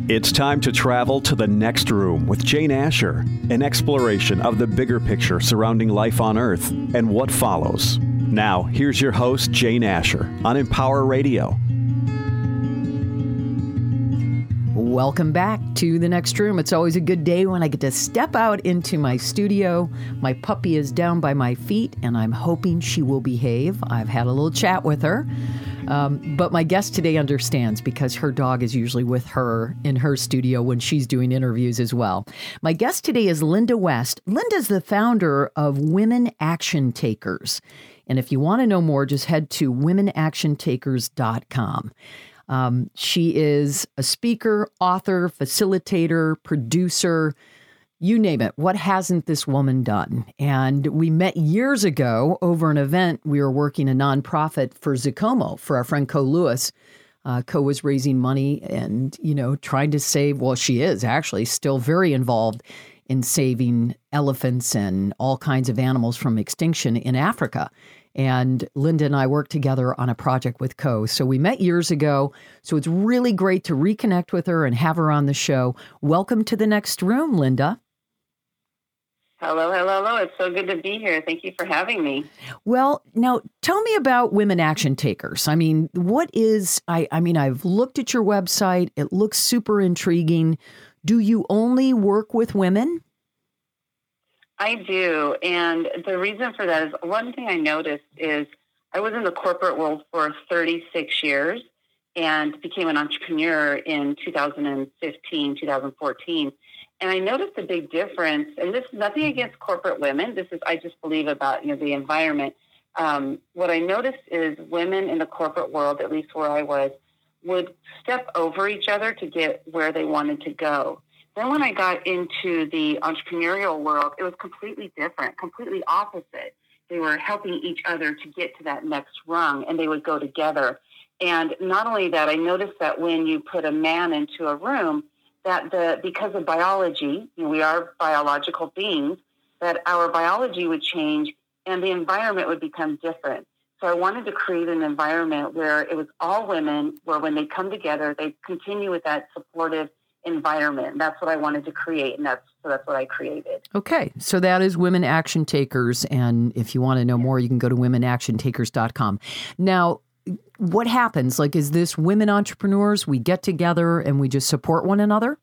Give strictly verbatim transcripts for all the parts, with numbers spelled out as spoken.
It's time to travel to the next room with Jane Asher, an exploration of the bigger picture surrounding life on Earth and what follows. Now, here's your host, Jane Asher, on Empower Radio. Welcome back to the next room. It's always a good day when I get to step out into my studio. My puppy is down by my feet, and I'm hoping she will behave. I've had a little chat with her. Um, but my guest today understands because her dog is usually with her in her studio when she's doing interviews as well. My guest today is Linda West. Linda's the founder of Women Action Takers. And if you want to know more, just head to women action takers dot com. Um, she is a speaker, author, facilitator, producer, you name it. What hasn't this woman done? And we met years ago over an event. We were working a nonprofit for Zacomo for our friend Co Lewis. Uh, Co was raising money and, you know, trying to save, well, she is actually still very involved in saving elephants and all kinds of animals from extinction in Africa. And Linda and I worked together on a project with Co. So we met years ago. So it's really great to reconnect with her and have her on the show. Welcome to the next room, Linda. Hello, hello, hello. It's so good to be here. Thank you for having me. Well, now tell me about Women Action Takers. I mean, what is, I, I mean, I've looked at your website. It looks super intriguing. Do you only work with women? I do. And the reason for that is one thing I noticed is I was in the corporate world for thirty-six years and became an entrepreneur in two thousand fifteen, two thousand fourteen. And I noticed a big difference, and this is nothing against corporate women. This is, I just believe about, you know, the environment. Um, what I noticed is women in the corporate world, at least where I was, would step over each other to get where they wanted to go. Then when I got into the entrepreneurial world, it was completely different, completely opposite. They were helping each other to get to that next rung, and they would go together. And not only that, I noticed that when you put a man into a room, that the because of biology, you know, we are biological beings, that our biology would change and the environment would become different. So I wanted to create an environment where it was all women, where when they come together, they continue with that supportive environment. That's what I wanted to create, and that's so that's what I created. Okay, so that is Women Action Takers, and if you want to know more, you can go to women action takers dot com. Now, what happens? Like, is this women entrepreneurs? We get together and we just support one another?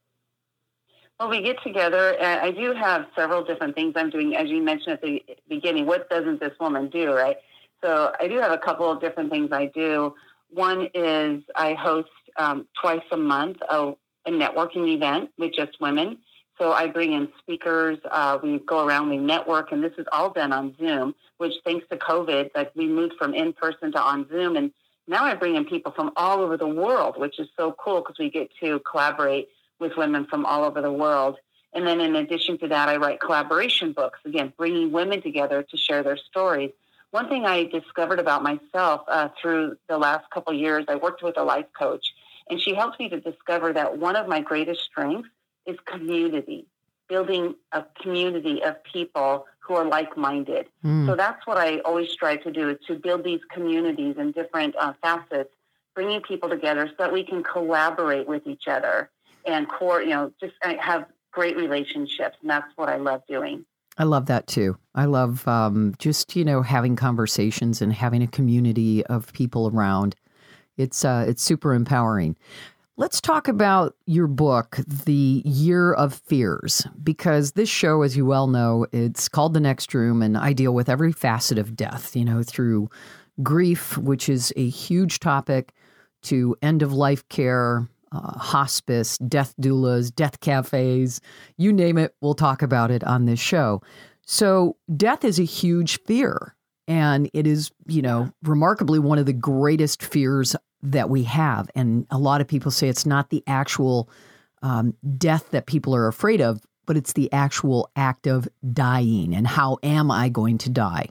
Well, we get together. And I do have several different things I'm doing. As you mentioned at the beginning, what doesn't this woman do, right? So I do have a couple of different things I do. One is I host um, twice a month a, a networking event with just women. So I bring in speakers, uh, we go around, we network, and this is all done on Zoom, which thanks to COVID, like we moved from in-person to on Zoom, and now I bring in people from all over the world, which is so cool because we get to collaborate with women from all over the world. And then in addition to that, I write collaboration books, again, bringing women together to share their stories. One thing I discovered about myself uh, through the last couple of years, I worked with a life coach, and she helped me to discover that one of my greatest strengths is community, building a community of people who are like-minded. Mm. So that's what I always strive to do, is to build these communities in different uh, facets, bringing people together so that we can collaborate with each other and, core, you know, just have great relationships. And that's what I love doing. I love that too. I love um, just, you know, having conversations and having a community of people around. It's uh, it's super empowering. Let's talk about your book, The Year of Fears, because this show, as you well know, it's called The Next Room, and I deal with every facet of death, you know, through grief, which is a huge topic, to end-of-life care, uh, hospice, death doulas, death cafes, you name it, we'll talk about it on this show. So death is a huge fear, and it is, you know, remarkably one of the greatest fears that we have. And a lot of people say it's not the actual um, death that people are afraid of, but it's the actual act of dying and how am I going to die?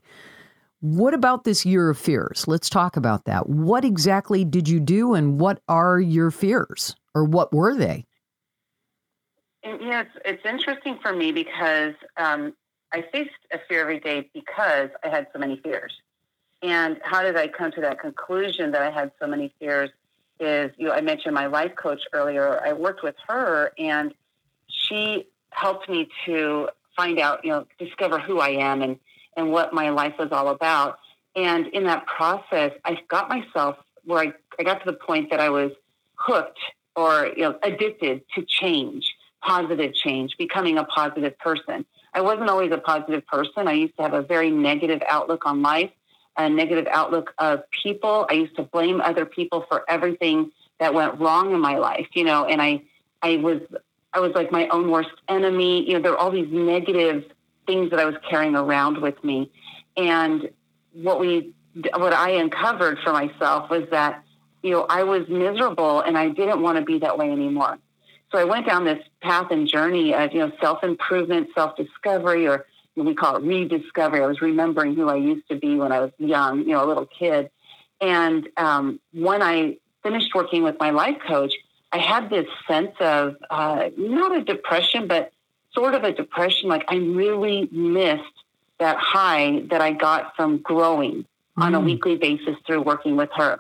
What about this year of fears? Let's talk about that. What exactly did you do and what are your fears, or what were they? And, you know, it's, it's interesting for me because um, I faced a fear every day because I had so many fears. And how did I come to that conclusion that I had so many fears is, you know, I mentioned my life coach earlier. I worked with her, and she helped me to find out, you know, discover who I am and, and what my life was all about. And in that process, I got myself where I, I got to the point that I was hooked or, you know, addicted to change, positive change, becoming a positive person. I wasn't always a positive person. I used to have a very negative outlook on life, a negative outlook of people. I used to blame other people for everything that went wrong in my life, you know, and I, I was, I was like my own worst enemy. You know, there were all these negative things that I was carrying around with me. And what we, what I uncovered for myself was that, you know, I was miserable and I didn't want to be that way anymore. So I went down this path and journey of, you know, self-improvement, self-discovery, or we call it rediscovery. I was remembering who I used to be when I was young, you know, a little kid. And um, when I finished working with my life coach, I had this sense of uh, not a depression, but sort of a depression. Like I really missed that high that I got from growing mm. on a weekly basis through working with her.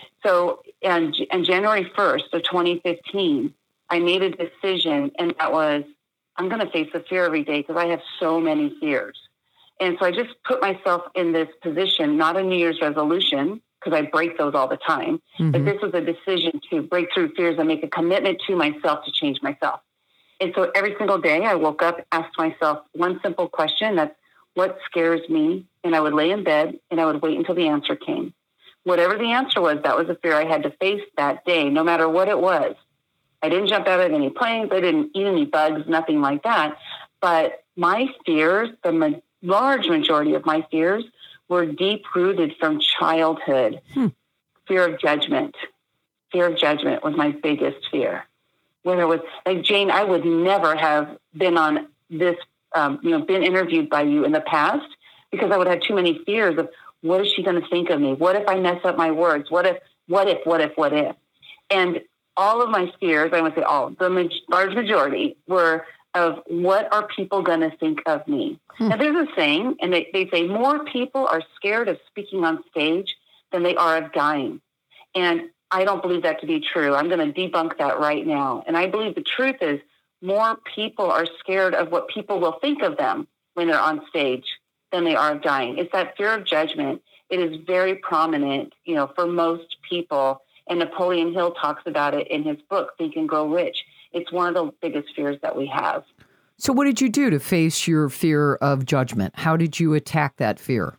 So on, on January first of twenty fifteen, I made a decision, and that was, I'm going to face the fear every day because I have so many fears. And so I just put myself in this position, not a New Year's resolution, because I break those all the time, mm-hmm. but this was a decision to break through fears and make a commitment to myself to change myself. And so every single day I woke up, asked myself one simple question, that's what scares me? And I would lay in bed and I would wait until the answer came. Whatever the answer was, that was a fear I had to face that day, no matter what it was. I didn't jump out of any planes. I didn't eat any bugs, nothing like that. But my fears, the ma- large majority of my fears, were deep-rooted from childhood. Hmm. Fear of judgment. Fear of judgment was my biggest fear. Whether it was, like, Jane, I would never have been on this, um, you know, been interviewed by you in the past because I would have too many fears of what is she going to think of me? What if I mess up my words? What if, what if, what if, what if? And all of my fears, I would say all, the ma- large majority were of what are people going to think of me? Hmm. Now, there's a saying, and they, they say more people are scared of speaking on stage than they are of dying. And I don't believe that to be true. I'm going to debunk that right now. And I believe the truth is more people are scared of what people will think of them when they're on stage than they are of dying. It's that fear of judgment. It is very prominent, you know, for most people. And Napoleon Hill talks about it in his book, Think and Grow Rich. It's one of the biggest fears that we have. So what did you do to face your fear of judgment? How did you attack that fear?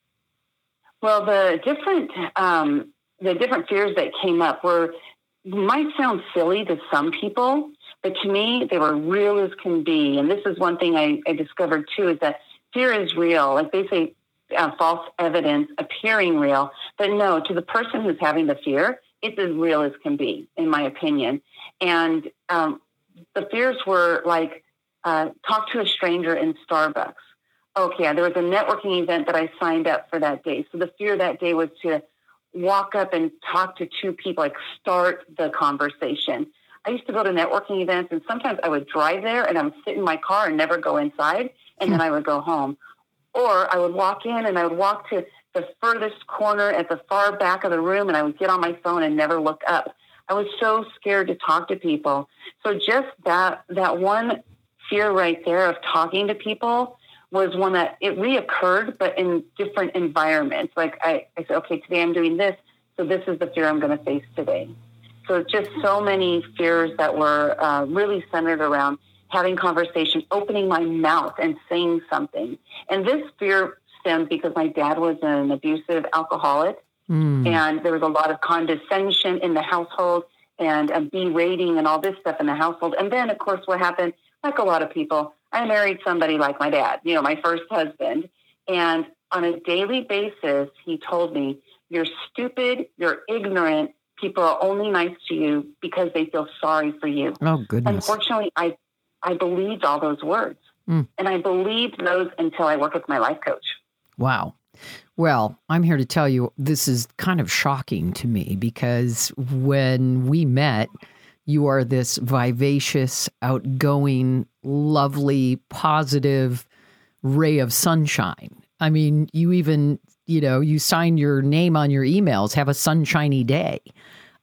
Well, the different um, the different fears that came up were, might sound silly to some people, but to me, they were real as can be. And this is one thing I, I discovered, too, is that fear is real. Like they say, uh, false evidence appearing real. But no, to the person who's having the fear, it's as real as can be, in my opinion. And um, the fears were like, uh, talk to a stranger in Starbucks. Okay, there was a networking event that I signed up for that day. So the fear that day was to walk up and talk to two people, like start the conversation. I used to go to networking events, and sometimes I would drive there and I would sit in my car and never go inside, and then I would go home. Or I would walk in and I would walk to the furthest corner at the far back of the room, and I would get on my phone and never look up. I was so scared to talk to people. So just that that one fear right there of talking to people was one that it reoccurred, but in different environments. Like I, I said, okay, today I'm doing this, so this is the fear I'm going to face today. So just so many fears that were uh, really centered around having conversation, opening my mouth and saying something. And this fear stemmed because my dad was an abusive alcoholic, mm. and there was a lot of condescension in the household and a berating and all this stuff in the household. And then, of course, what happened, like a lot of people, I married somebody like my dad, you know, my first husband. And on a daily basis, he told me, you're stupid, you're ignorant, people are only nice to you because they feel sorry for you. Oh, goodness. Unfortunately, I, I believed all those words. Mm. And I believed those until I worked with my life coach. Wow. Well, I'm here to tell you this is kind of shocking to me because when we met, you are this vivacious, outgoing, lovely, positive ray of sunshine. I mean, you even, you know, you sign your name on your emails, have a sunshiny day.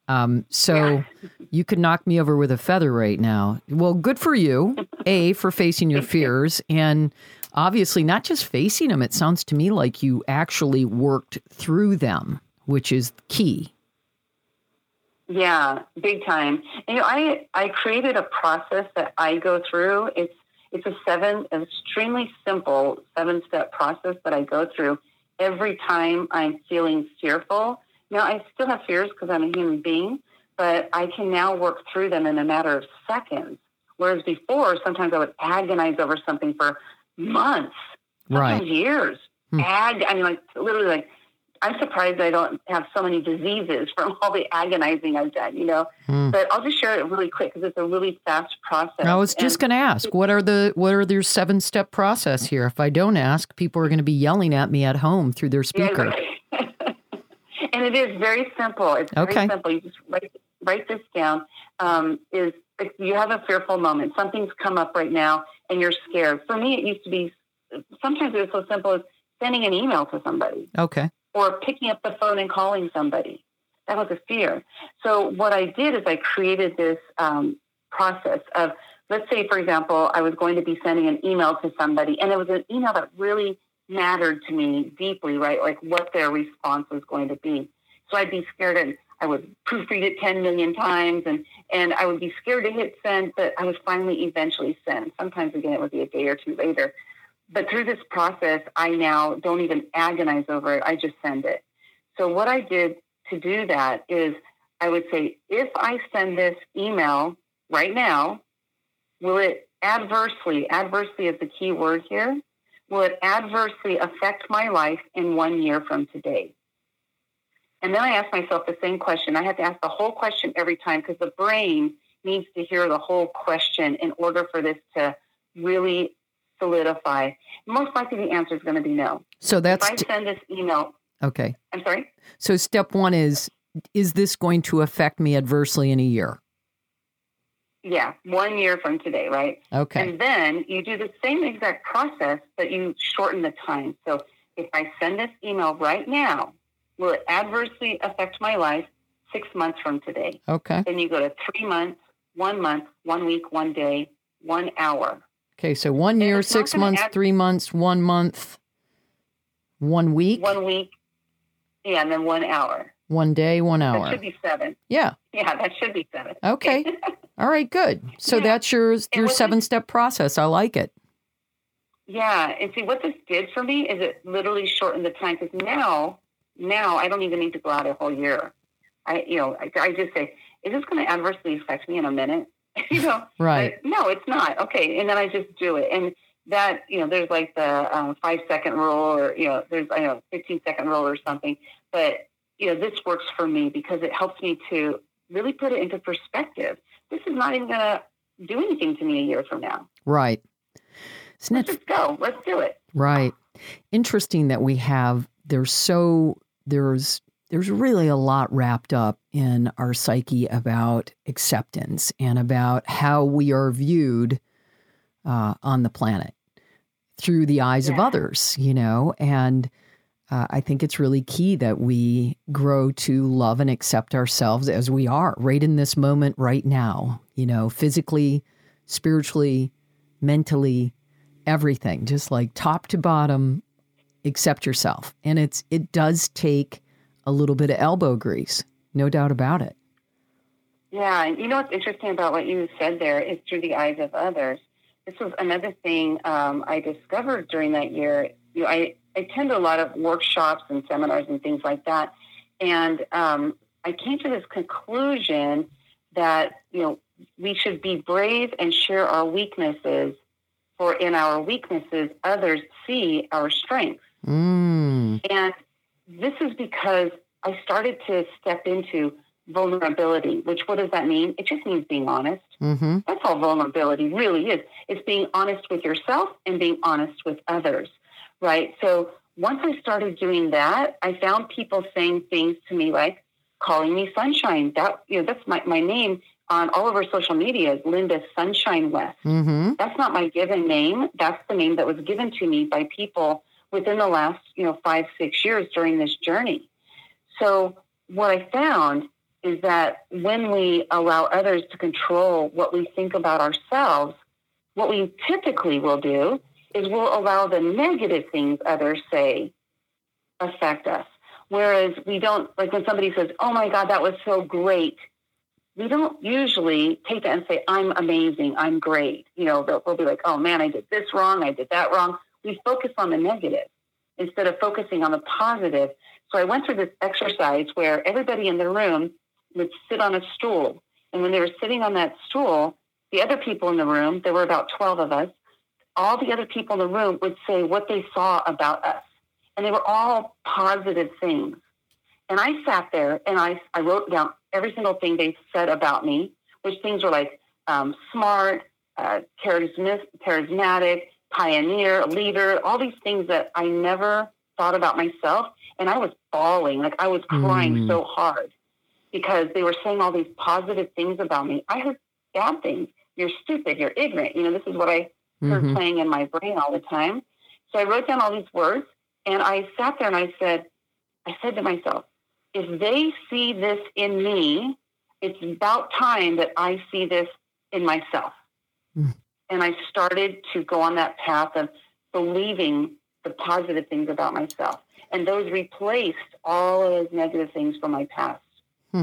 Um, so yeah. You could knock me over with a feather right now. Well, good for you, A, for facing your fears, and obviously not just facing them. It sounds to me like you actually worked through them, which is key. Yeah, big time. And, you know, I, I created a process that I go through. It's it's a seven, an extremely simple seven-step process that I go through every time I'm feeling fearful. Now, I still have fears because I'm a human being, but I can now work through them in a matter of seconds. Whereas before, sometimes I would agonize over something for months, sometimes right. years. Hmm. Ag, I mean, like literally, like I'm surprised I don't have so many diseases from all the agonizing I've done. You know, hmm. but I'll just share it really quick because it's a really fast process. I was just going to ask, what are the what are their seven step process here? If I don't ask, people are going to be yelling at me at home through their speaker. Yeah, and it is very simple. It's very okay. simple. You just write, write this down. Um, is if you have a fearful moment, something's come up right now and you're scared. For me, it used to be, sometimes it was so simple as sending an email to somebody. Okay. Or picking up the phone and calling somebody. That was a fear. So what I did is I created this um, process of, let's say, for example, I was going to be sending an email to somebody, and it was an email that really mattered to me deeply, right? Like what their response was going to be. So I'd be scared, and I would proofread it ten million times, and, and I would be scared to hit send, but I would finally eventually send. Sometimes, again, it would be a day or two later. But through this process, I now don't even agonize over it. I just send it. So what I did to do that is I would say, if I send this email right now, will it adversely, adversely is the key word here, will it adversely affect my life in one year from today? And then I ask myself the same question. I have to ask the whole question every time because the brain needs to hear the whole question in order for this to really solidify. Most likely the answer is going to be no. So that's... If I send this email... Okay. I'm sorry? So step one is, is this going to affect me adversely in a year? Yeah, one year from today, right? Okay. And then you do the same exact process, but you shorten the time. So if I send this email right now, will it adversely affect my life six months from today? Okay. Then you go to three months, one month, one week, one day, one hour. Okay, so one year, six months, add, three months, one month, one week? One week, yeah, and then one hour. One day, one hour. That should be seven. Yeah. Yeah, that should be seven. Okay. All right, good. So yeah. that's your your seven-step process. I like it. Yeah, and see, what this did for me is it literally shortened the time, because now, now I don't even need to go out a whole year. I, you know, I, I just say, is this going to adversely affect me in a minute? you know, right? Like, no, it's not. Okay, and then I just do it, and that, you know, there's like the um, five second rule, or you know, there's I know fifteen second rule or something. But you know, this works for me because it helps me to really put it into perspective. This is not even going to do anything to me a year from now. Right. Isn't Let's it, just go. Let's do it. Right. Interesting that we have. There's so there's. There's really a lot wrapped up in our psyche about acceptance and about how we are viewed uh, on the planet through the eyes yeah. of others, you know, and uh, I think it's really key that we grow to love and accept ourselves as we are right in this moment right now, you know, physically, spiritually, mentally, everything, just like top to bottom, accept yourself. And it's it does take a little bit of elbow grease, no doubt about it. Yeah, and you know what's interesting about what you said there is through the eyes of others. This was another thing um, I discovered during that year. You know, I attend a lot of workshops and seminars and things like that, and um, I came to this conclusion that you know we should be brave and share our weaknesses, for in our weaknesses others see our strengths. Mm. And this is because I started to step into vulnerability, which what does that mean? It just means being honest. Mm-hmm. That's all vulnerability really is. It's being honest with yourself and being honest with others, right? So once I started doing that, I found people saying things to me like calling me Sunshine. That, you know, that's my, my name on all over social media is Linda Sunshine West. Mm-hmm. That's not my given name. That's the name that was given to me by people within the last, you know, five, six years during this journey. So what I found is that when we allow others to control what we think about ourselves, what we typically will do is we'll allow the negative things others say affect us. Whereas we don't, like when somebody says, oh my God, that was so great, we don't usually take that and say, I'm amazing, I'm great. You know, they'll, they'll be like, oh man, I did this wrong, I did that wrong. We focus on the negative instead of focusing on the positive. So I went through this exercise where everybody in the room would sit on a stool. And when they were sitting on that stool, the other people in the room, there were about twelve of us, all the other people in the room would say what they saw about us. And they were all positive things. And I sat there and I, I wrote down every single thing they said about me, which things were like um, smart, uh, charismatic, charismatic, pioneer, leader, all these things that I never thought about myself. And I was bawling, like I was crying mm. so hard because they were saying all these positive things about me. I heard bad things. You're stupid. You're ignorant. You know, this is what I heard mm-hmm. playing in my brain all the time. So I wrote down all these words and I sat there and I said, I said to myself, if they see this in me, it's about time that I see this in myself. Mm. And I started to go on that path of believing the positive things about myself. And those replaced all of those negative things from my past. Hmm.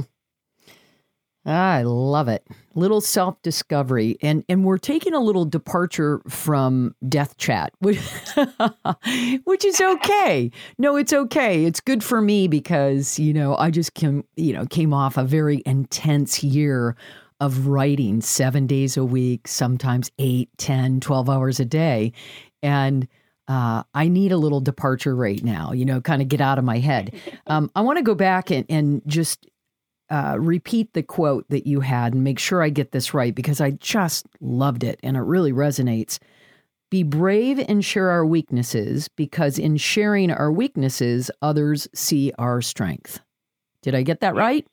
I love it. Little self-discovery. And and we're taking a little departure from death chat, which, which is okay. No, it's okay. It's good for me because, you know, I just came, you know, came off a very intense year of writing seven days a week, sometimes eight, ten, twelve hours a day. And uh, I need a little departure right now, you know, kind of get out of my head. Um, I want to go back and, and just uh, repeat the quote that you had and make sure I get this right because I just loved it and it really resonates. Be brave and share our weaknesses because in sharing our weaknesses, others see our strength. Did I get that right?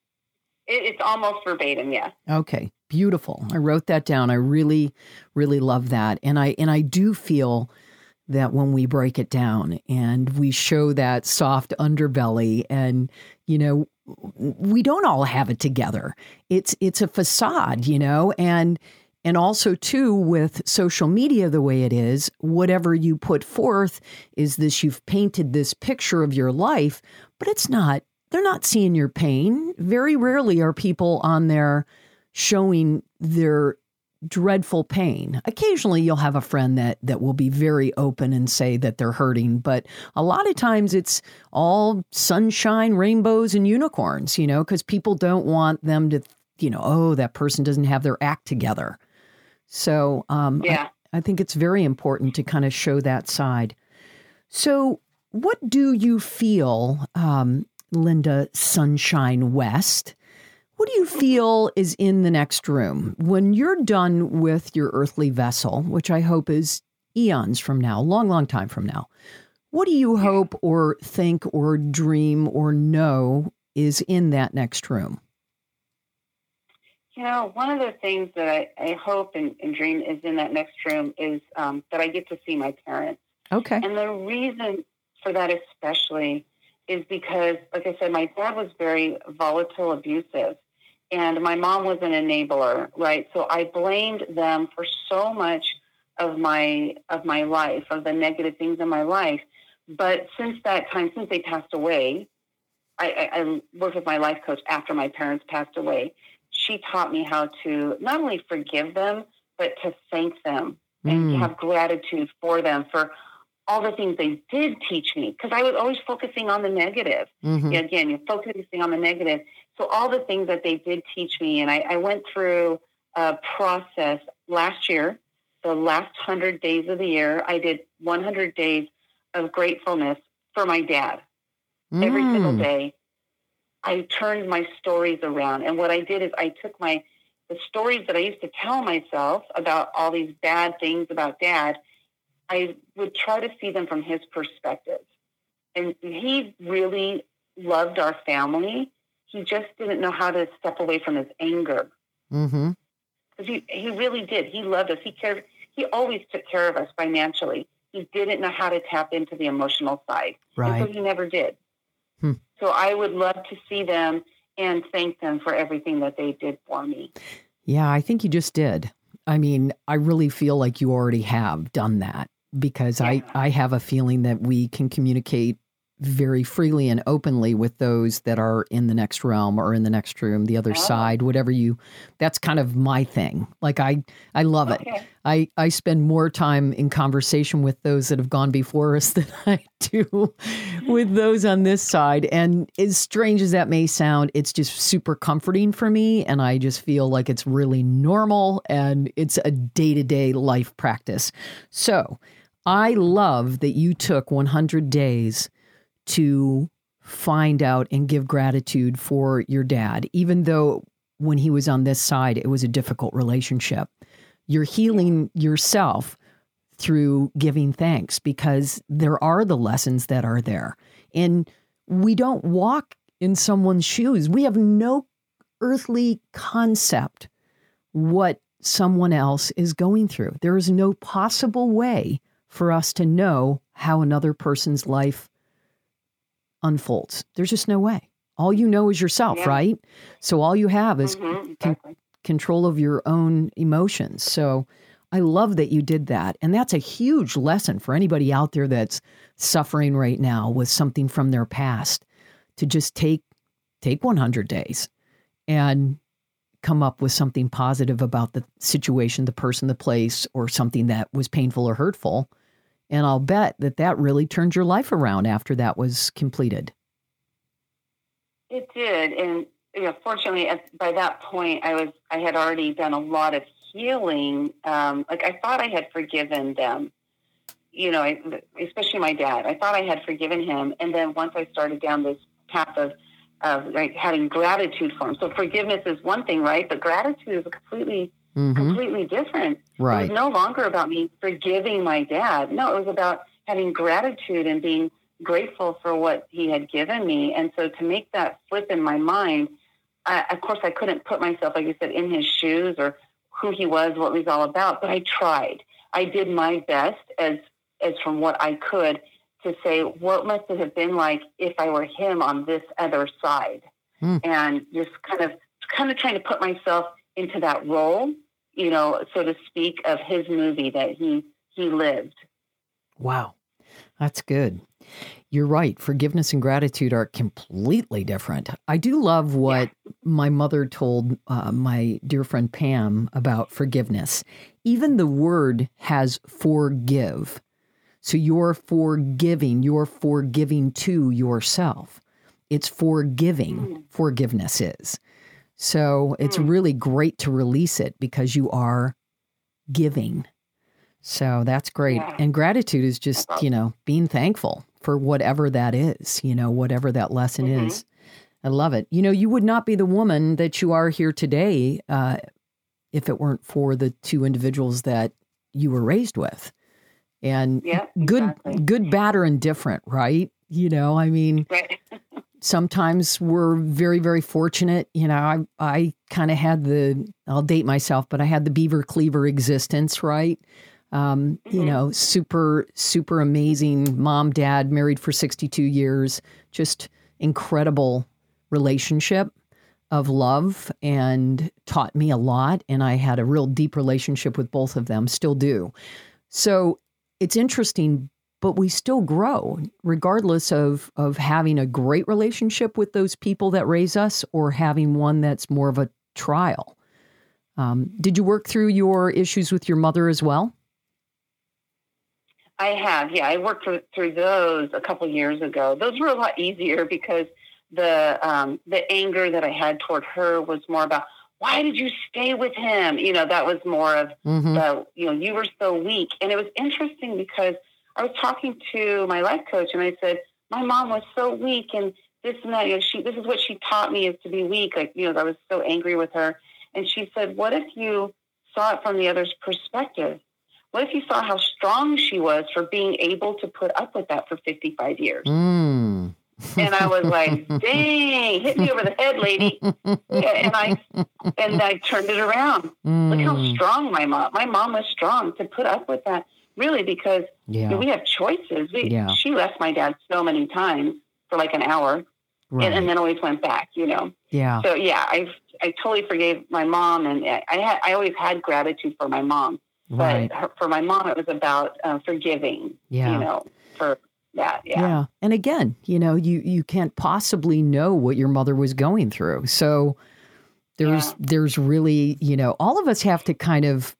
It's almost verbatim, yeah. Okay, beautiful. I wrote that down. I really, really love that. And I and I do feel that when we break it down and we show that soft underbelly and, you know, we don't all have it together. It's it's a facade, you know, and and also too with social media the way it is, whatever you put forth is this, you've painted this picture of your life, but it's not. They're not seeing your pain. Very rarely are people on there showing their dreadful pain. Occasionally you'll have a friend that that will be very open and say that they're hurting, but a lot of times it's all sunshine, rainbows, and unicorns, you know, because people don't want them to, you know, oh, that person doesn't have their act together. So um, yeah. I, I think it's very important to kind of show that side. So what do you feel, um, Linda Sunshine West, what do you feel is in the next room when you're done with your earthly vessel, which I hope is eons from now, long, long time from now? What do you hope or think or dream or know is in that next room? You know, one of the things that I, I hope and, and dream is in that next room is um, that I get to see my parents. Okay. And the reason for that especially is because, like I said, my dad was very volatile, abusive, and my mom was an enabler, right? So I blamed them for so much of my of my life, of the negative things in my life. But since that time, since they passed away, I, I, I worked with my life coach after my parents passed away. She taught me how to not only forgive them, but to thank them and Mm. have gratitude for them for all the things they did teach me, because I was always focusing on the negative. Mhm. Yeah, again, you're focusing on the negative. So all the things that they did teach me, and I, I went through a process last year, the last one hundred days of the year, I did one hundred days of gratefulness for my dad. Every single Mm. day, I turned my stories around. And what I did is I took my the stories that I used to tell myself about all these bad things about dad, I would try to see them from his perspective. And he really loved our family. He just didn't know how to step away from his anger. Mm-hmm. Because he, he really did. He loved us. He cared. He always took care of us financially. He didn't know how to tap into the emotional side. Right. And so he never did. Hmm. So I would love to see them and thank them for everything that they did for me. Yeah, I think you just did. I mean, I really feel like you already have done that because yeah. I, I have a feeling that we can communicate very freely and openly with those that are in the next realm or in the next room, the other oh. side, whatever you, that's kind of my thing. Like I, I love okay. it. I, I spend more time in conversation with those that have gone before us than I do with those on this side. And as strange as that may sound, it's just super comforting for me. And I just feel like it's really normal and it's a day-to-day life practice. So I love that you took one hundred days to find out and give gratitude for your dad, even though when he was on this side, it was a difficult relationship. You're healing yourself through giving thanks because there are the lessons that are there. And we don't walk in someone's shoes. We have no earthly concept what someone else is going through. There is no possible way for us to know how another person's life unfolds. There's just no way. All you know is yourself, yeah. right? So all you have is mm-hmm, exactly. con- control of your own emotions. So I love that you did that. And that's a huge lesson for anybody out there that's suffering right now with something from their past, to just take take one hundred days and come up with something positive about the situation, the person, the place, or something that was painful or hurtful. And I'll bet that that really turned your life around after that was completed. It did. And you know, fortunately, at, by that point, I was I had already done a lot of healing. Um, like I thought I had forgiven them, you know, I, especially my dad. I thought I had forgiven him. And then once I started down this path of, of like having gratitude for him. So forgiveness is one thing, right? But gratitude is a completely Mm-hmm. completely different. Right. It was no longer about me forgiving my dad. No, it was about having gratitude and being grateful for what he had given me. And so to make that flip in my mind, I, of course, I couldn't put myself, like you said, in his shoes or who he was, what he was all about. But I tried. I did my best as as from what I could to say, what must it have been like if I were him on this other side? Mm. And just kind of kind of trying to put myself into that role, you know, so to speak, of his movie that he he lived. Wow. That's good. You're right. Forgiveness and gratitude are completely different. I do love what yeah. my mother told uh, my dear friend Pam about forgiveness. Even the word has forgive. So you're forgiving, you're forgiving to yourself. It's forgiving, mm. forgiveness is. So it's mm. really great to release it because you are giving. So that's great. Yeah. And gratitude is just, you know, being thankful for whatever that is, you know, whatever that lesson mm-hmm. is. I love it. You know, you would not be the woman that you are here today uh, if it weren't for the two individuals that you were raised with. And yeah, good, exactly. good, bad, or indifferent, right? You know, I mean, right. sometimes we're very, very fortunate. You know, I, I kind of had the, I'll date myself, but I had the Beaver Cleaver existence, right? Um, mm-hmm. You know, super, super amazing mom, dad, married for sixty-two years, just incredible relationship of love and taught me a lot. And I had a real deep relationship with both of them, still do. So it's interesting, but we still grow regardless of, of having a great relationship with those people that raise us or having one that's more of a trial. Um, did you work through your issues with your mother as well? I have, yeah. I worked through, through those a couple years ago. Those were a lot easier because the um, the anger that I had toward her was more about, why did you stay with him? You know, that was more of mm-hmm. the, you know, you were so weak. And it was interesting because I was talking to my life coach and I said, my mom was so weak and this and that, you know, she, this is what she taught me, is to be weak. Like, you know, I was so angry with her. And she said, what if you saw it from the other's perspective? What if you saw how strong she was for being able to put up with that for fifty-five years? Mm. And I was like, dang, hit me over the head, lady. Yeah, and I and I turned it around. Mm. Look how strong my mom, my mom was strong to put up with that, really, because yeah. you know, we have choices. We, yeah. She left my dad so many times for like an hour. right. and, and then always went back, you know? Yeah. So yeah, I I totally forgave my mom, and I had, I always had gratitude for my mom, right. but her, for my mom, it was about uh, forgiving, yeah. you know, for that. Yeah. Yeah. And again, you know, you, you can't possibly know what your mother was going through. So there's, yeah. there's really, you know, all of us have to kind of,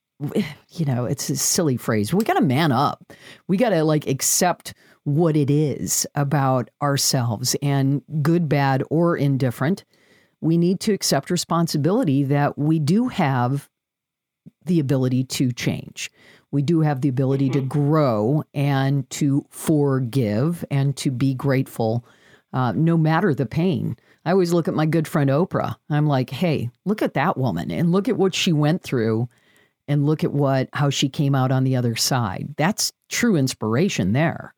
you know, it's a silly phrase. We got to man up. We got to like accept what it is about ourselves, and good, bad, or indifferent. We need to accept responsibility that we do have the ability to change. We do have the ability mm-hmm. to grow and to forgive and to be grateful, uh, no matter the pain. I always look at my good friend Oprah. I'm like, hey, look at that woman and look at what she went through and look at what how she came out on the other side. That's true inspiration there.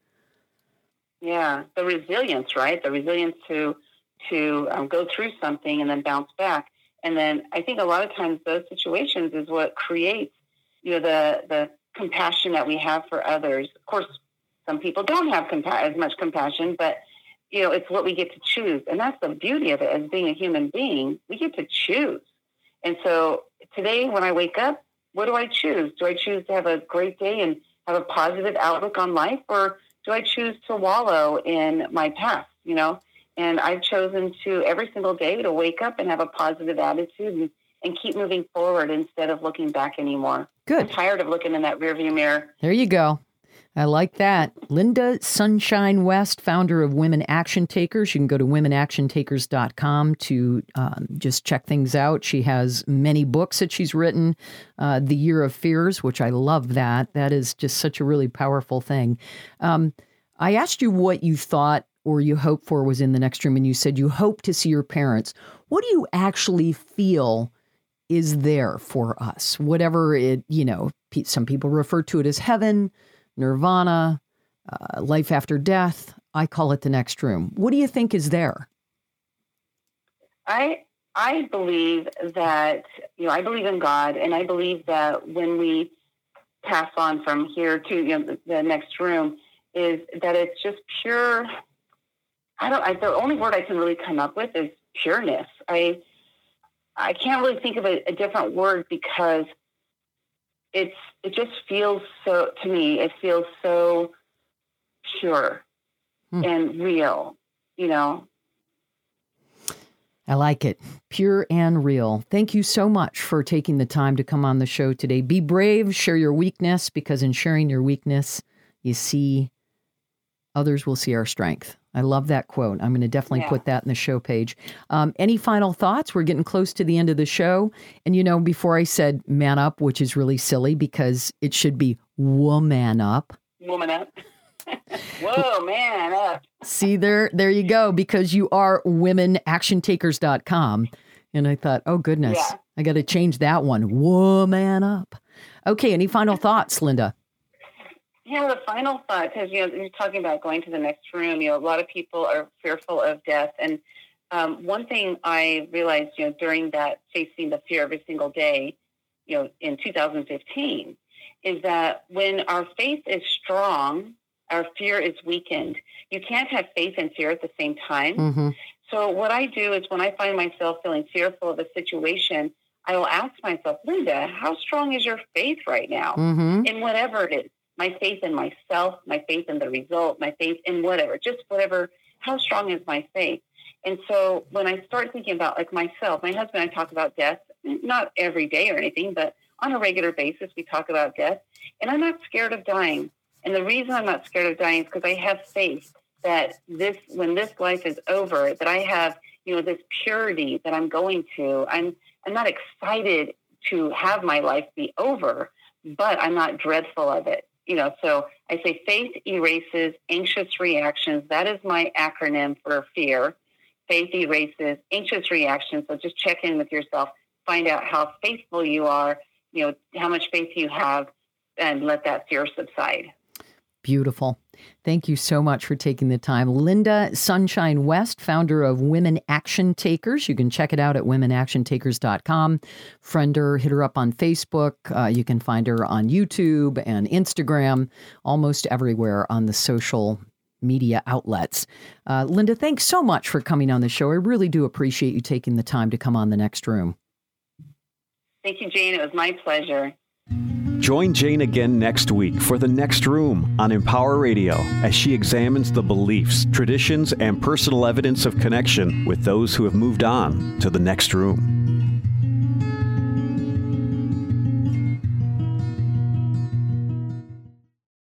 Yeah, the resilience, right? The resilience to to um, go through something and then bounce back. And then I think a lot of times those situations is what creates, you know, the the compassion that we have for others. Of course, some people don't have compa- as much compassion, but, you know, it's what we get to choose. And that's the beauty of it as being a human being. We get to choose. And so today when I wake up, what do I choose? Do I choose to have a great day and have a positive outlook on life, or do I choose to wallow in my past, you know? And I've chosen to every single day to wake up and have a positive attitude and, and keep moving forward instead of looking back anymore. Good. I'm tired of looking in that rearview mirror. There you go. I like that. Linda Sunshine West, founder of Women Action Takers. You can go to women action takers dot com to um, just check things out. She has many books that she's written. Uh, The Year of Fears, which I love that. That is just such a really powerful thing. Um, I asked you what you thought or you hoped for was in the next room, and you said you hope to see your parents. What do you actually feel is there for us? Whatever it, you know, some people refer to it as heaven, nirvana, uh, life after death. I call it the next room. What do you think is there? I I believe that, you know, I believe in God, and I believe that when we pass on from here to, you know, the, the next room, is that it's just pure. I don't. I, the only word I can really come up with is pureness. I I can't really think of a, a different word because it's it just feels so to me. It feels so pure hmm. and real. You know. I like it. Pure and real. Thank you so much for taking the time to come on the show today. Be brave. Share your weakness, because in sharing your weakness, you see others will see our strength. I love that quote. I'm going to definitely yeah. put that in the show page. Um, any final thoughts? We're getting close to the end of the show. And, you know, before I said man up, which is really silly because it should be woman up. Woman up. Whoa, man up. See, there, there you go, because you are women action takers dot com. And I thought, oh, goodness, yeah. I got to change that one. Woman up. Okay. Any final thoughts, Linda? Yeah, the final thought, because, you know, you're talking about going to the next room. You know, a lot of people are fearful of death. And um, one thing I realized, you know, during that facing the fear every single day, you know, in two thousand fifteen, is that when our faith is strong, our fear is weakened. You can't have faith and fear at the same time. Mm-hmm. So what I do is when I find myself feeling fearful of a situation, I will ask myself, Linda, how strong is your faith right now? Mm-hmm. In whatever it is. My faith in myself, my faith in the result, my faith in whatever, just whatever, how strong is my faith? And so when I start thinking about like myself, my husband and I talk about death, not every day or anything, but on a regular basis, we talk about death. And I'm not scared of dying. And the reason I'm not scared of dying is because I have faith that this, when this life is over, that I have, you know, this purity that I'm going to. I'm, I'm not excited to have my life be over, but I'm not dreadful of it. You know, so I say faith erases anxious reactions. That is my acronym for fear. Faith erases anxious reactions. So just check in with yourself, find out how faithful you are, you know, how much faith you have, and let that fear subside. Beautiful. Thank you so much for taking the time. Linda Sunshine West, founder of Women Action Takers. You can check it out at women action takers dot com. Friend her, hit her up on Facebook. Uh, you can find her on YouTube and Instagram, almost everywhere on the social media outlets. Uh, Linda, thanks so much for coming on the show. I really do appreciate you taking the time to come on The Next Room. Thank you, Jane. It was my pleasure. Join Jane again next week for The Next Room on Empower Radio as she examines the beliefs, traditions, and personal evidence of connection with those who have moved on to the next room.